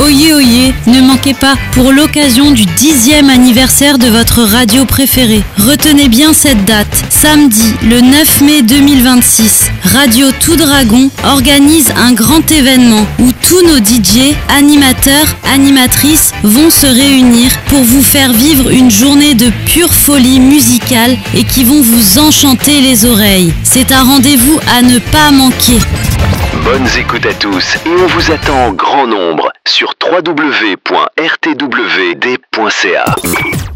Oyez, oyez, ne manquez pas, pour l'occasion du 10e anniversaire de votre radio préférée. Retenez bien cette date, samedi, le 9 mai 2026. Radio Tout Dragon organise un grand événement où tous nos DJ, animateurs, animatrices vont se réunir pour vous faire vivre une journée de pure folie musicale et qui vont vous enchanter les oreilles. C'est un rendez-vous à ne pas manquer. Bonnes écoutes à tous et on vous attend en grand nombre sur www.rtwd.ca.